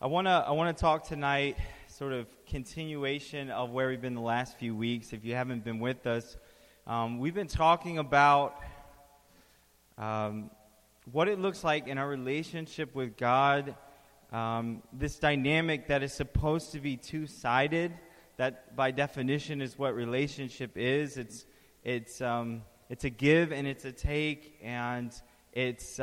I want to talk tonight, sort of continuation of where we've been the last few weeks. If you haven't been with us, we've been talking about what it looks like in our relationship with God, this dynamic that is supposed to be two-sided. That, by definition, is what relationship is. It's a give and it's a take, and it's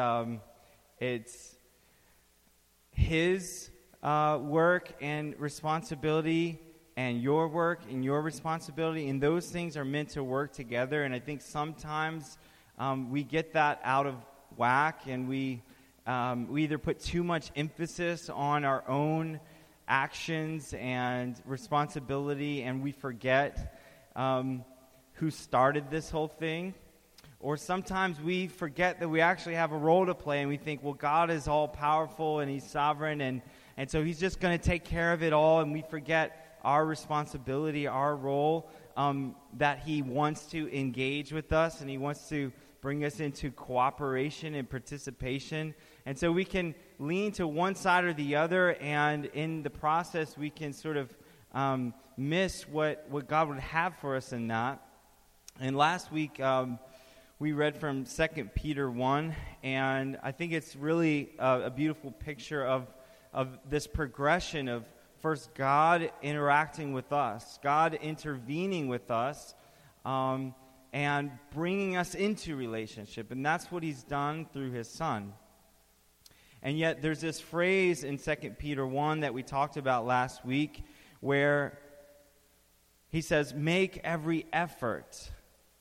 His work and responsibility, and your work and your responsibility, and those things are meant to work together. And I think sometimes we get that out of whack, and we either put too much emphasis on our own actions and responsibility, and we forget who started this whole thing. Or sometimes we forget that we actually have a role to play, and we think, well, God is all-powerful, and He's sovereign, and so He's just going to take care of it all, and we forget our responsibility, our role, that He wants to engage with us, and He wants to bring us into cooperation and participation. And so we can lean to one side or the other, and in the process we can sort of miss what God would have for us in that. And last week we read from 2 Peter 1, and I think it's really a beautiful picture of this progression of first God interacting with us, God intervening with us, and bringing us into relationship. And that's what He's done through His Son. And yet there's this phrase in 2 Peter 1 that we talked about last week where he says, make every effort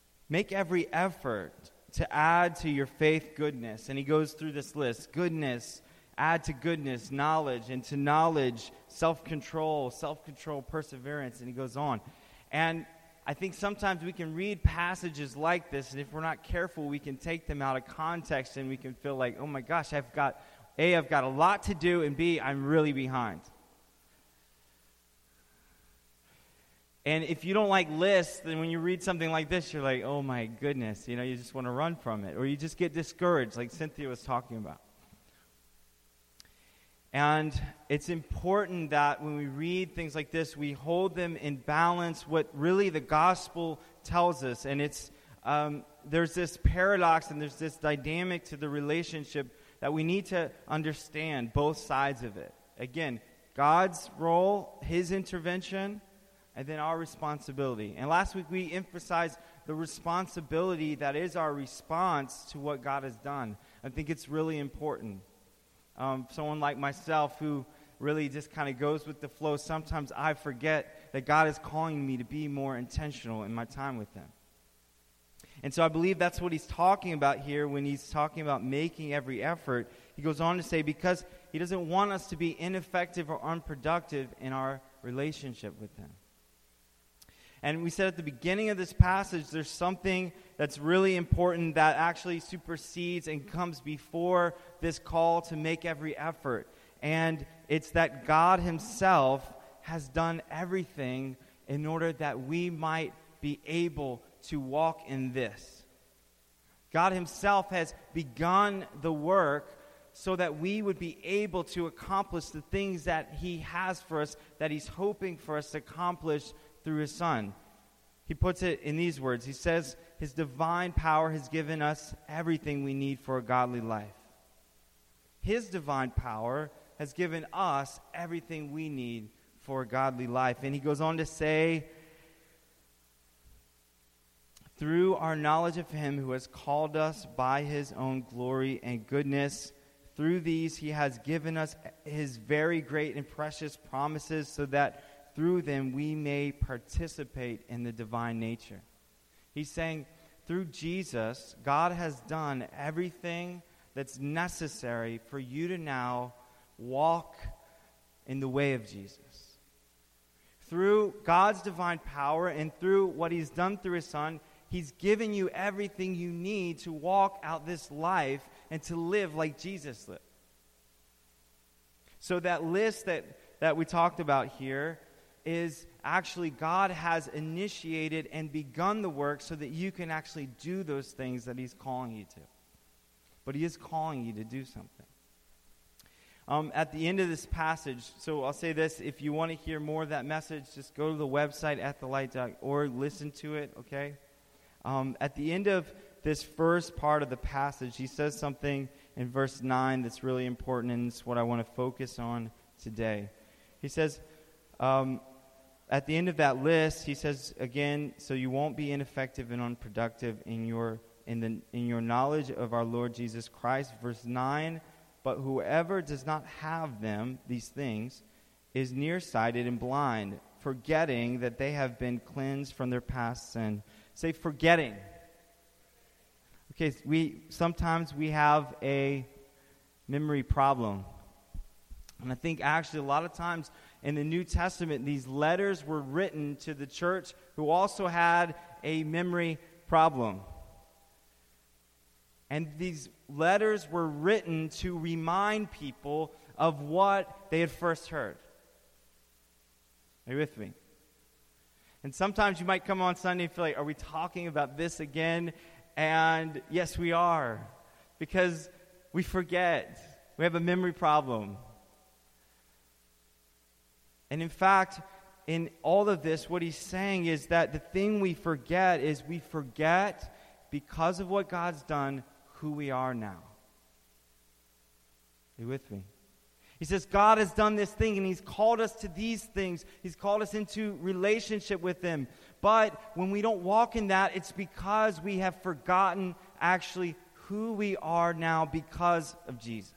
to add to your faith goodness. And he goes through this list: goodness, add to goodness, knowledge, and to knowledge, self-control, perseverance, and he goes on. And I think sometimes we can read passages like this, and if we're not careful, we can take them out of context, and we can feel like, oh my gosh, I've got a lot to do, and B, I'm really behind. And if you don't like lists, then when you read something like this, you're like, oh my goodness, you just want to run from it. Or you just get discouraged, like Cynthia was talking about. And it's important that when we read things like this, we hold them in balance, what really the gospel tells us. And it's there's this paradox and there's this dynamic to the relationship that we need to understand both sides of it. Again, God's role, His intervention, and then our responsibility. And last week we emphasized the responsibility that is our response to what God has done. I think it's really important. Someone like myself who really just kind of goes with the flow, sometimes I forget that God is calling me to be more intentional in my time with Him. And so I believe that's what He's talking about here when He's talking about making every effort. He goes on to say, because He doesn't want us to be ineffective or unproductive in our relationship with Him. And we said at the beginning of this passage, there's something that's really important that actually supersedes and comes before this call to make every effort. And it's that God Himself has done everything in order that we might be able to walk in this. God Himself has begun the work so that we would be able to accomplish the things that He has for us, that He's hoping for us to accomplish through His Son. He puts it in these words. He says, His divine power has given us everything we need for a godly life. His divine power has given us everything we need for a godly life. And he goes on to say, through our knowledge of Him who has called us by His own glory and goodness, through these He has given us His very great and precious promises, so that through them we may participate in the divine nature. He's saying, through Jesus, God has done everything that's necessary for you to now walk in the way of Jesus. Through God's divine power and through what He's done through His Son, He's given you everything you need to walk out this life and to live like Jesus lived. So that list that we talked about here is actually God has initiated and begun the work so that you can actually do those things that He's calling you to. But He is calling you to do something. At the end of this passage, so I'll say this, if you want to hear more of that message, just go to the website atthelight.org, listen to it, okay? At the end of this first part of the passage, he says something in verse 9 that's really important, and it's what I want to focus on today. He says, at the end of that list, he says again, so you won't be ineffective and unproductive in your knowledge of our Lord Jesus Christ. Verse 9, but whoever does not have them, these things, is nearsighted and blind, forgetting that they have been cleansed from their past sin. Say, forgetting. Okay, sometimes we have a memory problem. And I think actually a lot of times in the New Testament, these letters were written to the church who also had a memory problem. And these letters were written to remind people of what they had first heard. Are you with me? And sometimes you might come on Sunday and feel like, are we talking about this again? And yes, we are. Because we forget. We have a memory problem. And in fact, in all of this, what he's saying is that the thing we forget is we forget, because of what God's done, who we are now. Are you with me? He says God has done this thing and he's called us to these things. He's called us into relationship with him. But when we don't walk in that, it's because we have forgotten actually who we are now because of Jesus.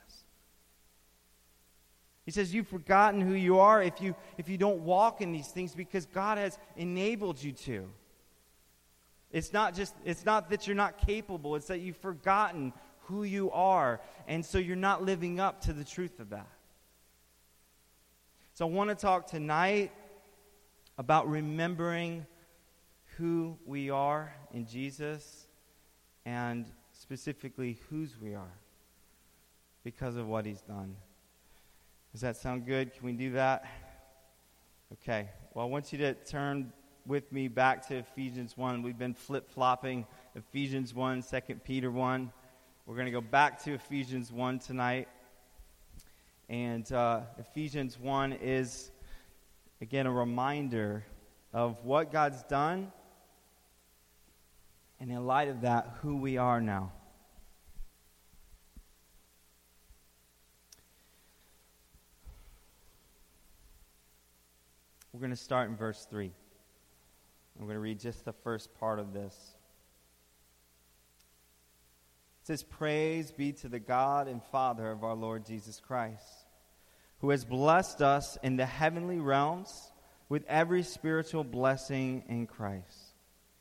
He says you've forgotten who you are if you don't walk in these things because God has enabled you to. It's not that you're not capable, it's that you've forgotten who you are, and so you're not living up to the truth of that. So I want to talk tonight about remembering who we are in Jesus and specifically whose we are because of what he's done. Does that sound good? Can we do that? Okay. Well, I want you to turn with me back to Ephesians 1. We've been flip-flopping Ephesians 1, 2 Peter 1. We're going to go back to Ephesians 1 tonight. And Ephesians 1 is, again, a reminder of what God's done, and in light of that, who we are now. We're going to start in verse 3. I'm going to read just the first part of this. It says, "Praise be to the God and Father of our Lord Jesus Christ, who has blessed us in the heavenly realms with every spiritual blessing in Christ."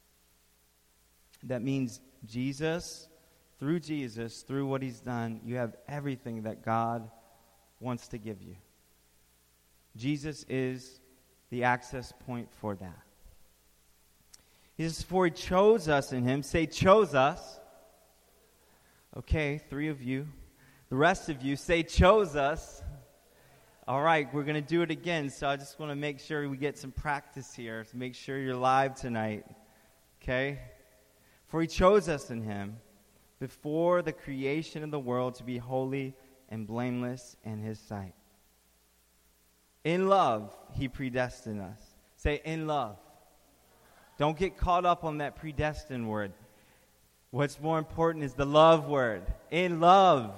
That means Jesus, through what he's done, you have everything that God wants to give you. Jesus is the access point for that. He says, "For he chose us in him." Say, chose us. Okay, 3 of you. The rest of you, say, chose us. All right, we're going to do it again, so I just want to make sure we get some practice here to make sure you're live tonight. Okay? "For he chose us in him before the creation of the world to be holy and blameless in his sight. In love, he predestined us." Say, in love. Don't get caught up on that predestined word. What's more important is the love word. In love.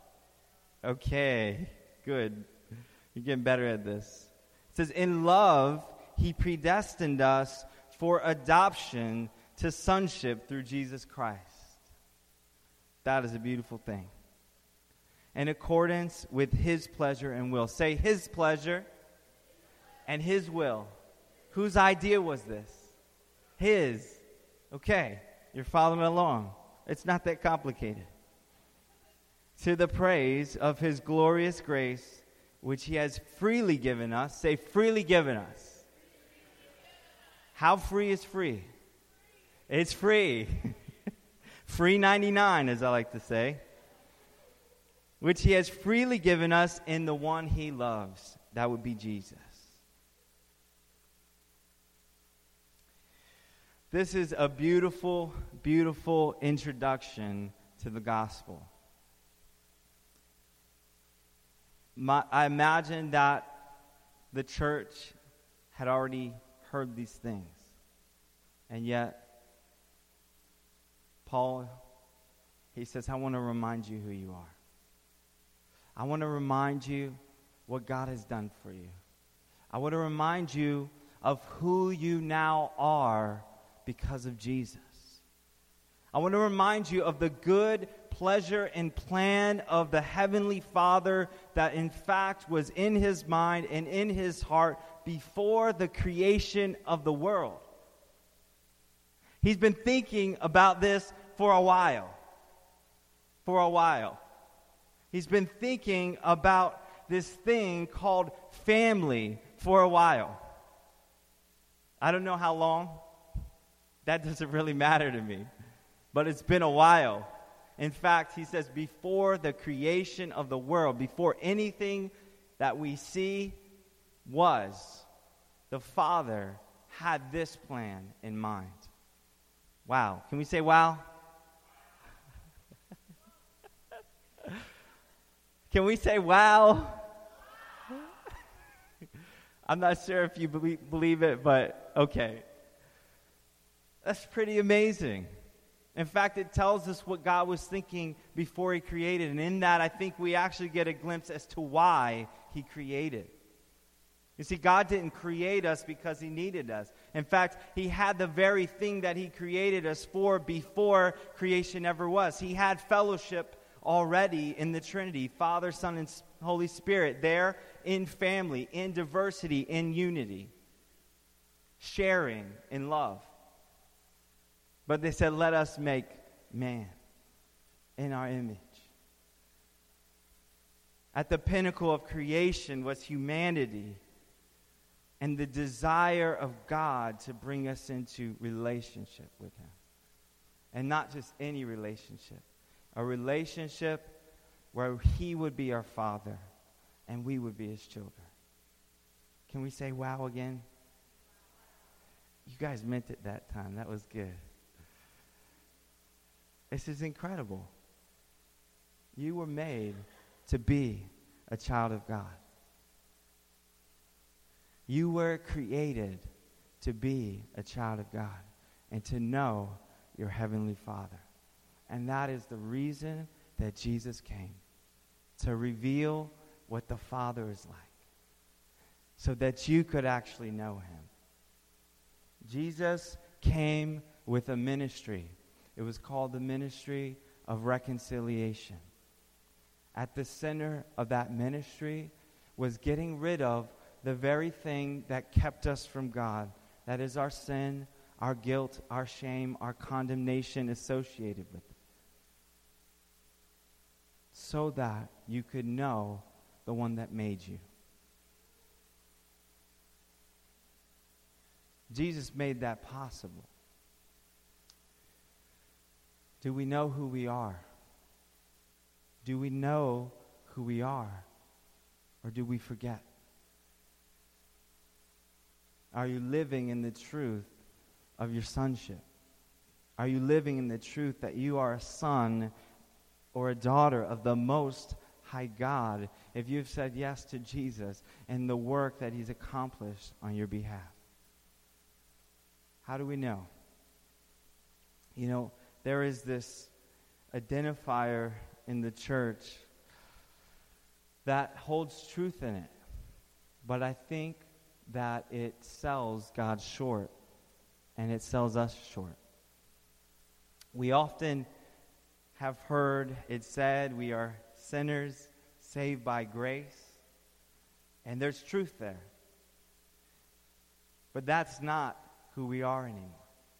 Okay, good. You're getting better at this. It says, in love, he predestined us for adoption to sonship through Jesus Christ. That is a beautiful thing. In accordance with his pleasure and will. Say, his pleasure and his will. Whose idea was this? His. Okay, you're following along. It's not that complicated. "To the praise of his glorious grace, which he has freely given us." Say, freely given us. How free is free? It's free. Free 99, as I like to say. "Which he has freely given us in the one he loves." That would be Jesus. This is a beautiful, beautiful introduction to the gospel. I imagine that the church had already heard these things. And yet, Paul, he says, I want to remind you who you are. I want to remind you what God has done for you. I want to remind you of who you now are because of Jesus. I want to remind you of the good pleasure and plan of the Heavenly Father that in fact was in His mind and in His heart before the creation of the world. He's been thinking about this for a while. For a while. He's been thinking about this thing called family for a while. I don't know how long. That doesn't really matter to me. But it's been a while. In fact, he says before the creation of the world, before anything that we see was, the Father had this plan in mind. Wow. Can we say wow? Can we say wow? I'm not sure if you believe it, but okay. That's pretty amazing. In fact, it tells us what God was thinking before He created. And in that, I think we actually get a glimpse as to why He created. You see, God didn't create us because He needed us. In fact, He had the very thing that He created us for before creation ever was. He had fellowship already in the Trinity, Father, Son, and Holy Spirit, there in family, in diversity, in unity, sharing in love. But they said, let us make man in our image. At the pinnacle of creation was humanity and the desire of God to bring us into relationship with Him. And not just any relationship. A relationship where He would be our Father and we would be His children. Can we say wow again? You guys meant it that time. That was good. This is incredible. You were made to be a child of God. You were created to be a child of God and to know your Heavenly Father. And that is the reason that Jesus came, to reveal what the Father is like, so that you could actually know Him. Jesus came with a ministry. It was called the ministry of reconciliation. At the center of that ministry was getting rid of the very thing that kept us from God. That is our sin, our guilt, our shame, our condemnation associated with it. So that you could know the one that made you. Jesus made that possible. Do we know who we are? Do we know who we are? Or do we forget? Are you living in the truth of your sonship? Are you living in the truth that you are a son or a daughter of the Most High God if you've said yes to Jesus and the work that He's accomplished on your behalf? How do we know? You know, there is this identifier in the church that holds truth in it, but I think that it sells God short, and it sells us short. We often have heard it said we are sinners saved by grace, and there's truth there. But that's not who we are anymore.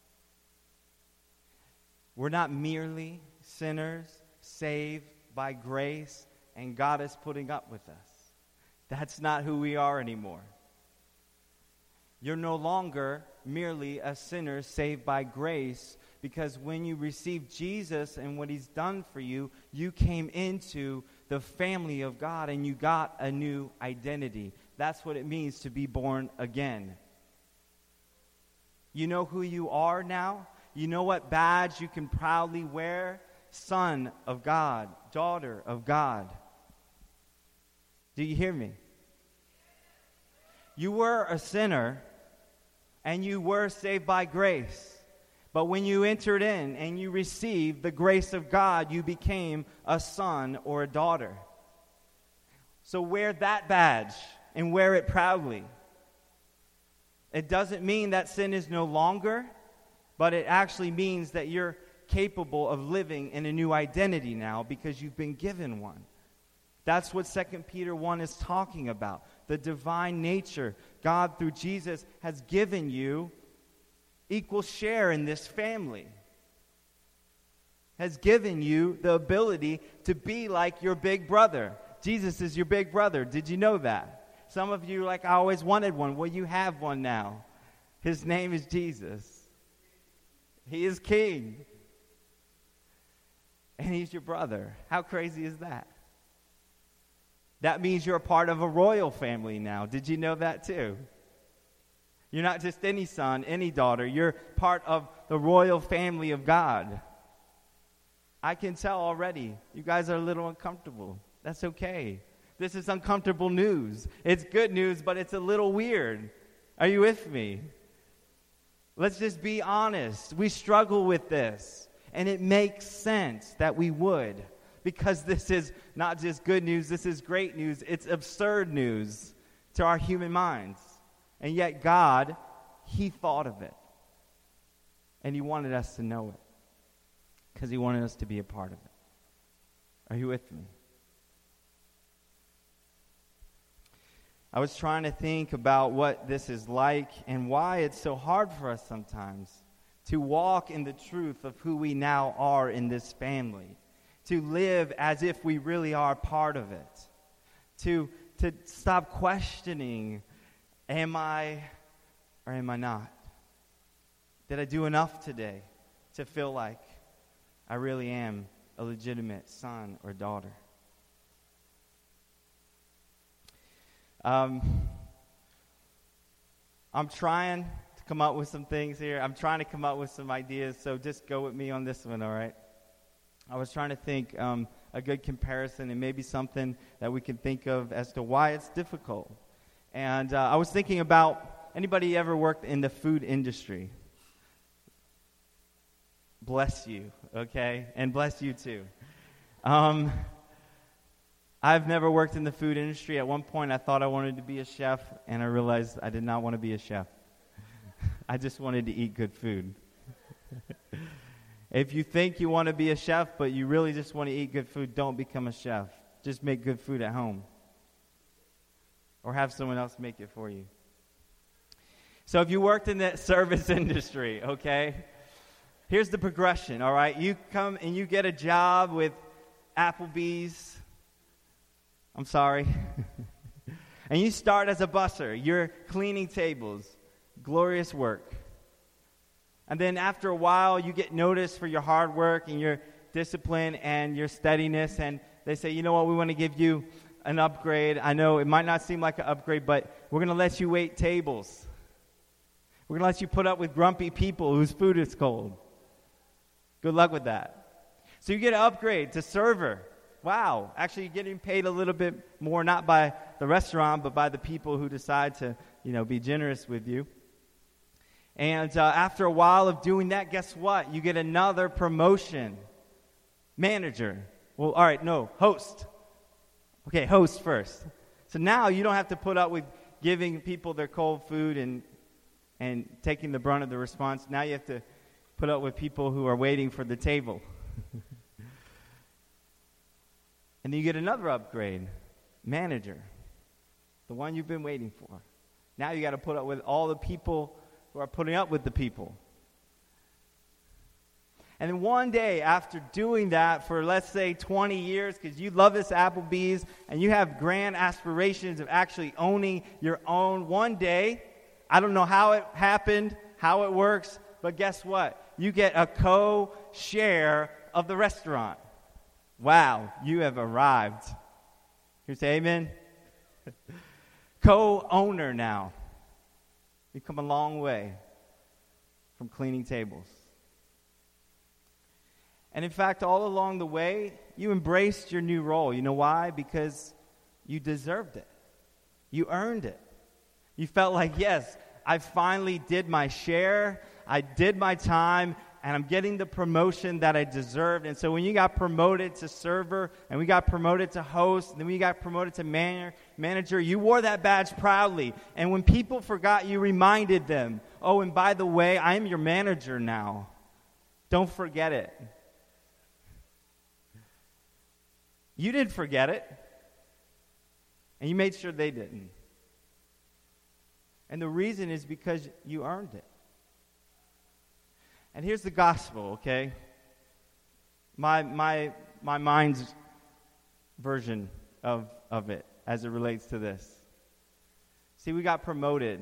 We're not merely sinners saved by grace and God is putting up with us. That's not who we are anymore. You're no longer merely a sinner saved by grace, because when you received Jesus and what He's done for you, you came into the family of God and you got a new identity. That's what it means to be born again. You know who you are now? You know what badge you can proudly wear? Son of God, daughter of God. Do you hear me? You were a sinner, and you were saved by grace. But when you entered in and you received the grace of God, you became a son or a daughter. So wear that badge and wear it proudly. It doesn't mean that sin is no longer, but it actually means that you're capable of living in a new identity now because you've been given one. That's what 2 Peter 1 is talking about. The divine nature. God, through Jesus, has given you equal share in this family. Has given you the ability to be like your big brother. Jesus is your big brother. Did you know that? Some of you are like, I always wanted one. Well, you have one now. His name is Jesus. He is king. And he's your brother. How crazy is that? That means you're a part of a royal family now. Did you know that too? You're not just any son, any daughter. You're part of the royal family of God. I can tell already, you guys are a little uncomfortable. That's okay. This is uncomfortable news. It's good news, but it's a little weird. Are you with me? Let's just be honest. We struggle with this, and it makes sense that we would, because this is not just good news, this is great news. It's absurd news to our human minds. And yet God, He thought of it. And He wanted us to know it. Because He wanted us to be a part of it. Are you with me? I was trying to think about what this is like and why it's so hard for us sometimes to walk in the truth of who we now are in this family. To live as if we really are part of it. To stop questioning, am I or am I not? Did I do enough today to feel like I really am a legitimate son or daughter? I'm trying to come up with some things here. I'm trying to come up with some ideas, so just go with me on this one, all right? I was trying to think a good comparison and maybe something that we can think of as to why it's difficult. And I was thinking about, anybody ever worked in the food industry? Bless you, okay? And bless you too. I've never worked in the food industry. At one point, I thought I wanted to be a chef, and I realized I did not want to be a chef. I just wanted to eat good food. If you think you want to be a chef, but you really just want to eat good food, don't become a chef. Just make good food at home. Or have someone else make it for you. So if you worked in the service industry, okay, here's the progression, all right? You come and you get a job with Applebee's. I'm sorry. And you start as a busser. You're cleaning tables. Glorious work. And then after a while, you get noticed for your hard work and your discipline and your steadiness. And they say, you know what, we want to give you an upgrade. I know it might not seem like an upgrade, but we're going to let you wait tables. We're going to let you put up with grumpy people whose food is cold. Good luck with that. So you get an upgrade to server. Wow, actually you're getting paid a little bit more, not by the restaurant, but by the people who decide to, be generous with you. And after a while of doing that, guess what? You get another promotion. Manager. Well, all right, no, host. Okay, host first. So now you don't have to put up with giving people their cold food and taking the brunt of the response. Now you have to put up with people who are waiting for the table. And then you get another upgrade. Manager. The one you've been waiting for. Now you got to put up with all the people who are putting up with the people. And then one day, after doing that for, let's say, 20 years, because you love this Applebee's, and you have grand aspirations of actually owning your own, one day, I don't know how it happened, how it works, but guess what? You get a co-share of the restaurant. Wow, you have arrived. Can you say amen? Co-owner now. You've come a long way from cleaning tables. And in fact, all along the way, you embraced your new role. You know why? Because you deserved it. You earned it. You felt like, yes, I finally did my share, I did my time, and I'm getting the promotion that I deserved. And so when you got promoted to server, and we got promoted to host, and then we got promoted to manager, you wore that badge proudly. And when people forgot, you reminded them, oh, and by the way, I am your manager now. Don't forget it. You didn't forget it, and you made sure they didn't. And the reason is because you earned it. And here's the gospel, okay? My mind's version of it as it relates to this. See, we got promoted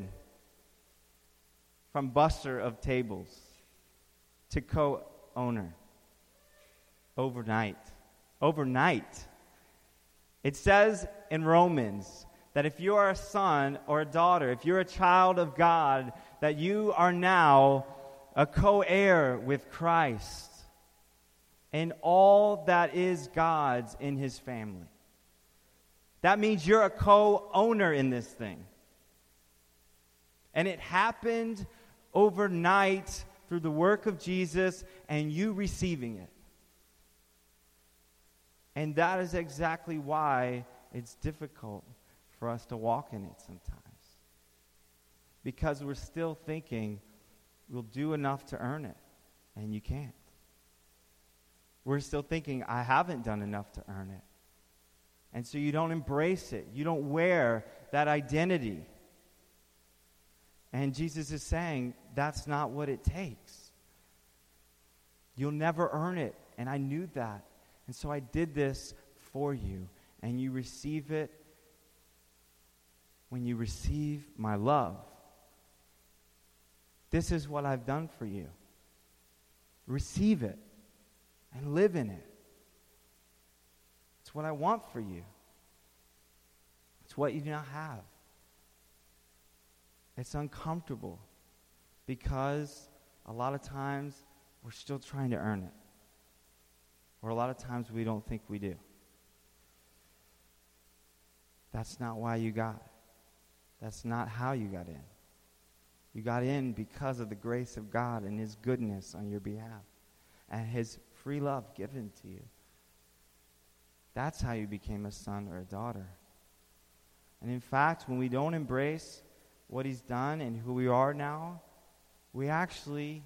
from busser of tables to co-owner overnight. Overnight. It says in Romans that if you are a son or a daughter, if you're a child of God, that you are now a co-heir with Christ and all that is God's in his family. That means you're a co-owner in this thing. And it happened overnight through the work of Jesus and you receiving it. And that is exactly why it's difficult for us to walk in it sometimes. Because we're still thinking we'll do enough to earn it, and you can't. We're still thinking, I haven't done enough to earn it. And so you don't embrace it. You don't wear that identity. And Jesus is saying, that's not what it takes. You'll never earn it, and I knew that. And so I did this for you, and you receive it when you receive my love. This is what I've done for you. Receive it and live in it. It's what I want for you. It's what you do not have. It's uncomfortable because a lot of times we're still trying to earn it. Or a lot of times we don't think we do. That's not why you got it. That's not how you got in. You got in because of the grace of God and his goodness on your behalf and his free love given to you. That's how you became a son or a daughter. And in fact, when we don't embrace what he's done and who we are now, we actually,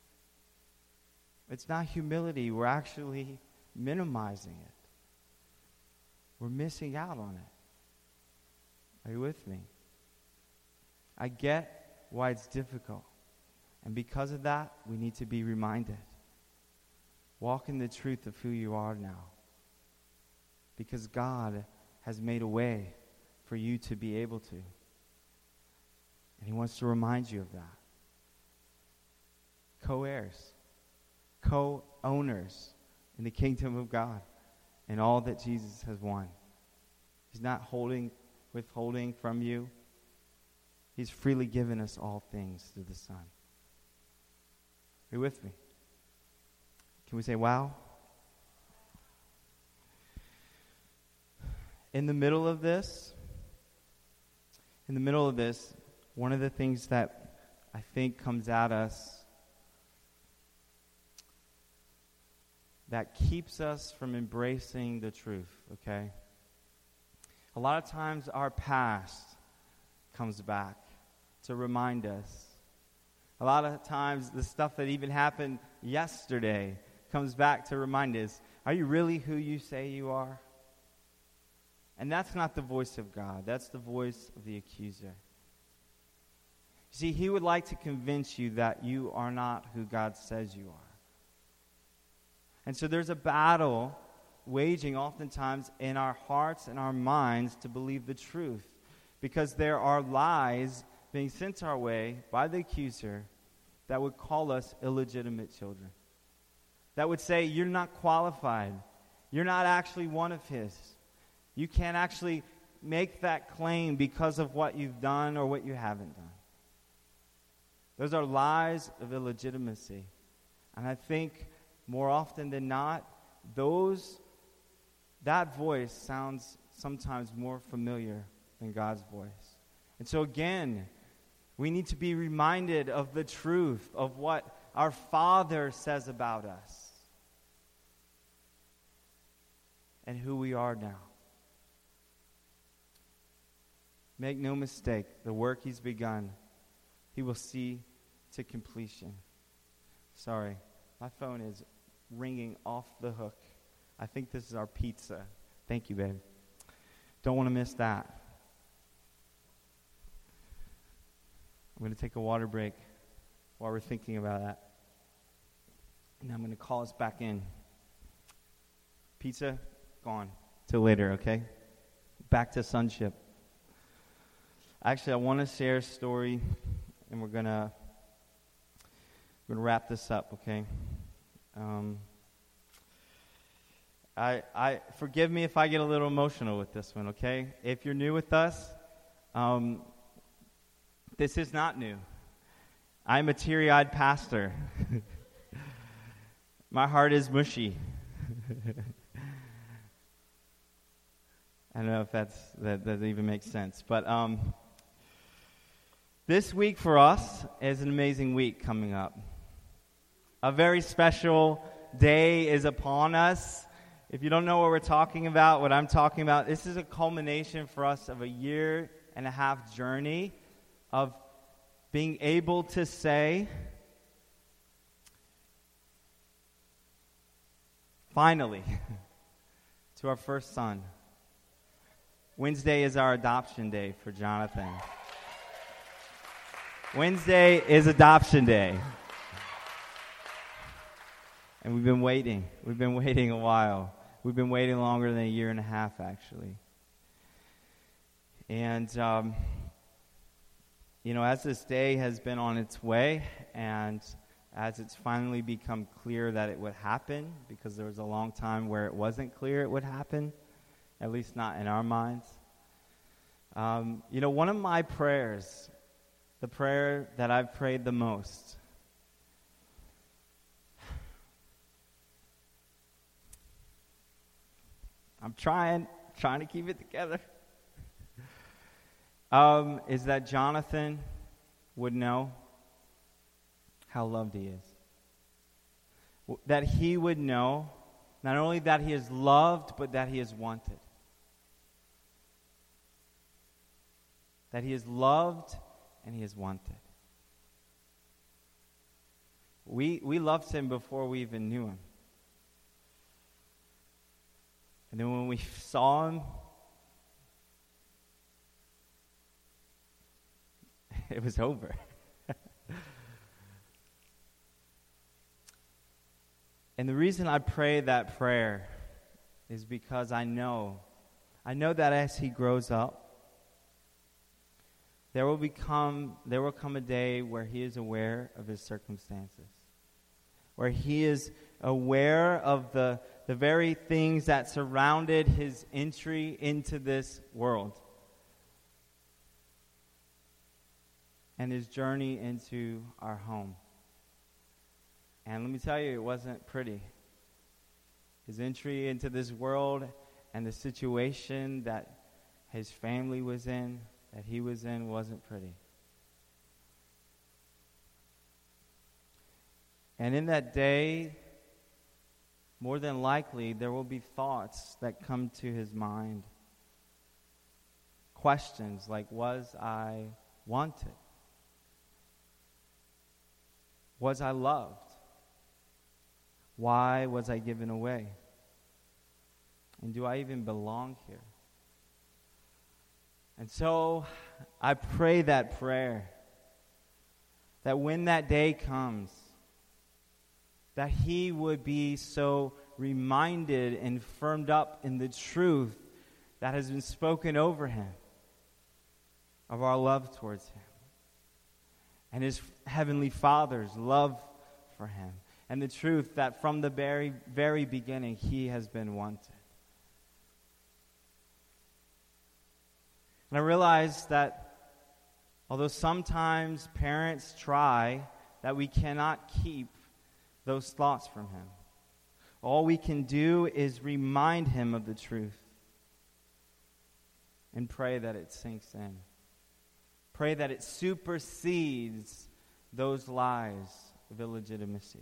it's not humility, we're actually minimizing it. We're missing out on it. Are you with me? I get why it's difficult. And because of that, we need to be reminded. Walk in the truth of who you are now. Because God has made a way for you to be able to. And he wants to remind you of that. Co-heirs. Co-owners in the kingdom of God and all that Jesus has won. He's not withholding from you. He's freely given us all things through the Son. Are you with me? Can we say, wow? In the middle of this, one of the things that I think comes at us that keeps us from embracing the truth, okay? A lot of times our past comes back to remind us. A lot of times the stuff that even happened yesterday comes back to remind us, are you really who you say you are? And that's not the voice of God. That's the voice of the accuser. See, he would like to convince you that you are not who God says you are. And so there's a battle waging oftentimes in our hearts and our minds to believe the truth. Because there are lies being sent our way by the accuser that would call us illegitimate children. That would say, you're not qualified. You're not actually one of his. You can't actually make that claim because of what you've done or what you haven't done. Those are lies of illegitimacy. And I think more often than not, that voice sounds sometimes more familiar than God's voice. And so again, we need to be reminded of the truth of what our Father says about us and who we are now. Make no mistake, the work He's begun, He will see to completion. Sorry, my phone is ringing off the hook. I think this is our pizza. Thank you, babe. Don't want to miss that. I'm going to take a water break while we're thinking about that. And I'm going to call us back in. Pizza, gone. Till later, okay? Back to sonship. Actually, I want to share a story, and we're going to wrap this up, okay? I forgive me if I get a little emotional with this one, okay? If you're new with us, this is not new. I'm a teary-eyed pastor. My heart is mushy. I don't know if that even makes sense. But this week for us is an amazing week coming up. A very special day is upon us. If you don't know what we're talking about, what I'm talking about, this is a culmination for us of a 1.5-year journey of being able to say, finally, to our first son. Wednesday is our adoption day for Jonathan. Wednesday is adoption day. And we've been waiting. We've been waiting a while. We've been waiting longer than 1.5 years, actually. And, as this day has been on its way, and as it's finally become clear that it would happen, because there was a long time where it wasn't clear it would happen, at least not in our minds. One of my prayers, the prayer that I've prayed the most, I'm trying to keep it together, is that Jonathan would know how loved he is. That he would know not only that he is loved, but that he is wanted. That he is loved and he is wanted. We loved him before we even knew him. And then when we saw him, it was over. And the reason I pray that prayer is because I know that as he grows up, there will come a day where he is aware of his circumstances, where he is aware of the very things that surrounded his entry into this world and his journey into our home. And let me tell you, it wasn't pretty. His entry into this world and the situation that his family was in, that he was in, wasn't pretty. And in that day, more than likely, there will be thoughts that come to his mind. Questions like, was I wanted? Was I loved? Why was I given away? And do I even belong here? And so I pray that prayer, that when that day comes, that he would be so reminded and firmed up in the truth that has been spoken over him of our love towards him and his heavenly Father's love for him, and the truth that from the very, very beginning he has been wanted. And I realize that although sometimes parents try, that we cannot keep those thoughts from him. All we can do is remind him of the truth. and pray that it sinks in. Pray that it supersedes those lies of illegitimacy.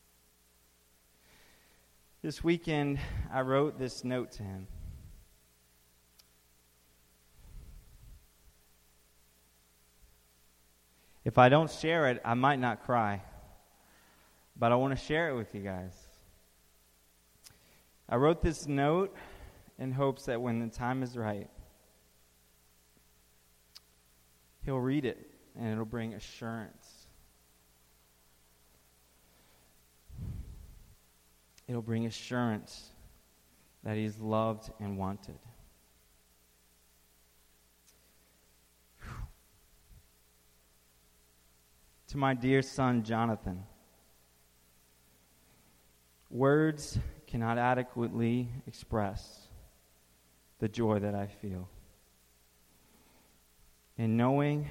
This weekend, I wrote this note to him. If I don't share it, I might not cry. But I want to share it with you guys. I wrote this note in hopes that when the time is right, he'll read it and it'll bring assurance. It'll bring assurance that he's loved and wanted. To my dear son, Jonathan, words cannot adequately express the joy that I feel in knowing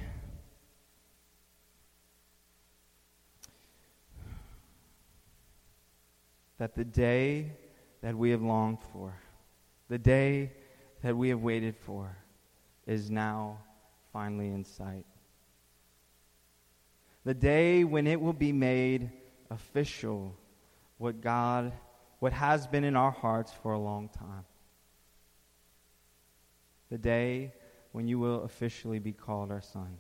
that the day that we have longed for, the day that we have waited for, is now finally in sight. The day when it will be made official what has been in our hearts for a long time. The day when you will officially be called our son.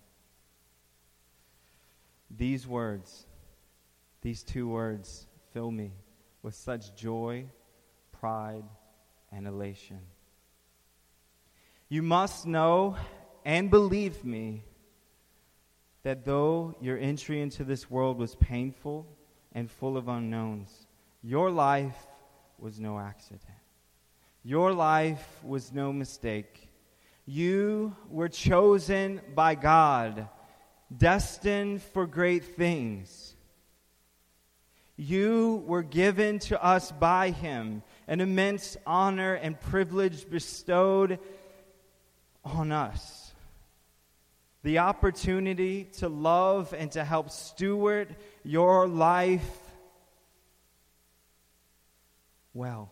These words, these two words, fill me with such joy, pride, and elation. You must know and believe me that though your entry into this world was painful and full of unknowns, your life was no accident. Your life was no mistake. You were chosen by God, destined for great things. You were given to us by Him, an immense honor and privilege bestowed on us. The opportunity to love and to help steward your life well,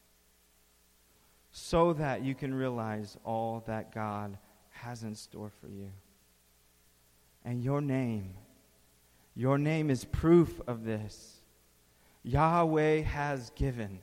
so that you can realize all that God has in store for you. And your name is proof of this. Yahweh has given.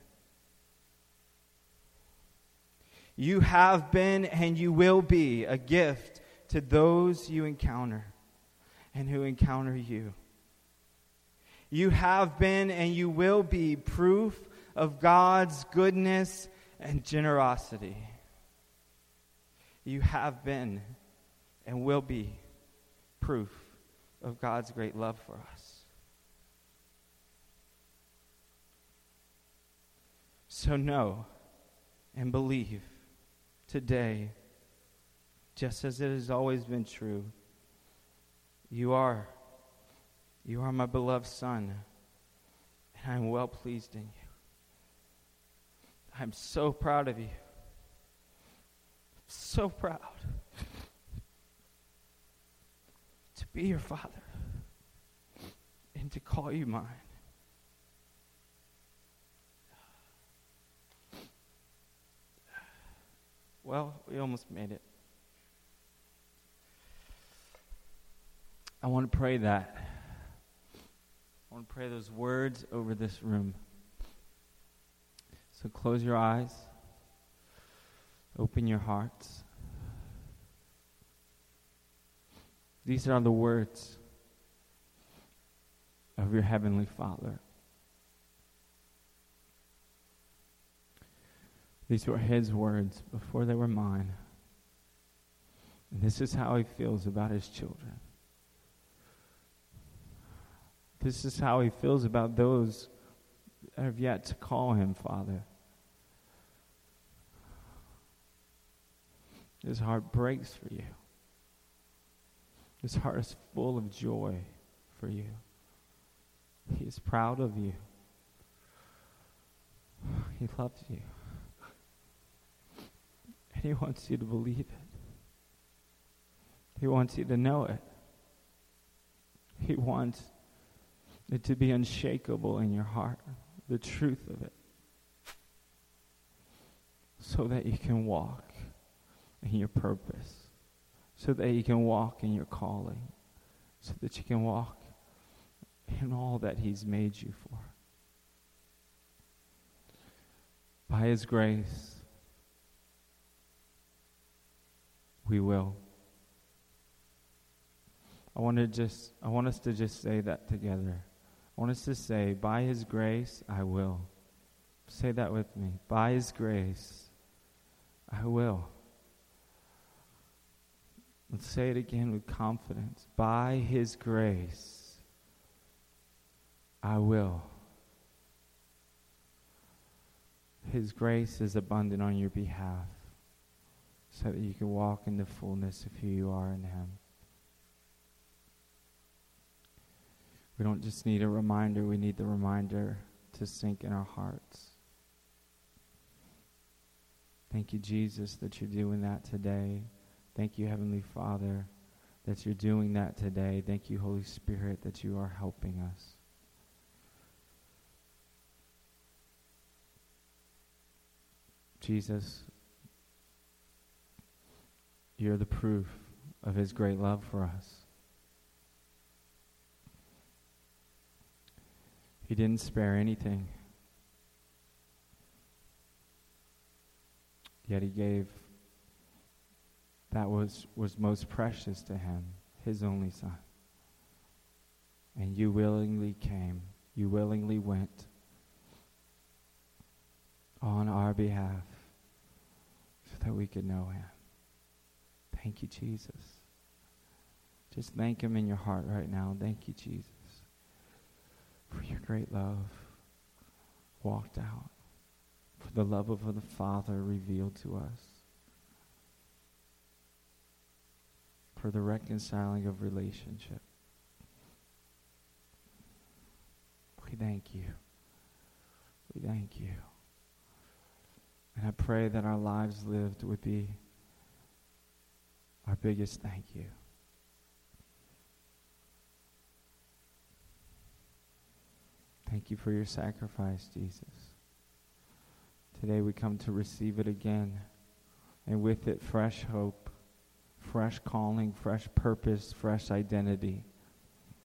You have been and you will be a gift to those you encounter and who encounter you. You have been and you will be proof of God's goodness and generosity. You have been and will be proof of God's great love for us. So know and believe today, just as it has always been true, you are my beloved son, and I am well pleased in you. I'm so proud of you. So proud to be your father and to call you mine. Well, we almost made it. I want to pray that. I want to pray those words over this room. So close your eyes. Open your hearts. These are the words of your Heavenly Father. These were His words before they were mine. And this is how He feels about His children. This is how He feels about those that have yet to call Him Father. His heart breaks for you. His heart is full of joy for you. He is proud of you. He loves you. And He wants you to believe it. He wants you to know it. He wants it to be unshakable in your heart, the truth of it, so that you can walk and your purpose, so that you can walk in your calling, so that you can walk in all that He's made you for. By His grace, we will. I want us to just say that together. I want us to say, by His grace, I will. Say that with me. By His grace, I will. Let's say it again with confidence. By His grace, I will. His grace is abundant on your behalf, so that you can walk in the fullness of who you are in Him. We don't just need a reminder, we need the reminder to sink in our hearts. Thank you, Jesus, that you're doing that today. Thank you, Heavenly Father, that you're doing that today. Thank you, Holy Spirit, that you are helping us. Jesus, you're the proof of His great love for us. He didn't spare anything. Yet He gave that was most precious to Him, His only Son. And you willingly came, you willingly went on our behalf so that we could know Him. Thank you, Jesus. Just thank Him in your heart right now. Thank you, Jesus, for your great love walked out, for the love of the Father revealed to us, for the reconciling of relationship. We thank you. We thank you. And I pray that our lives lived would be our biggest thank you. Thank you for your sacrifice, Jesus. Today we come to receive it again, and with it fresh hope, fresh calling, fresh purpose, fresh identity.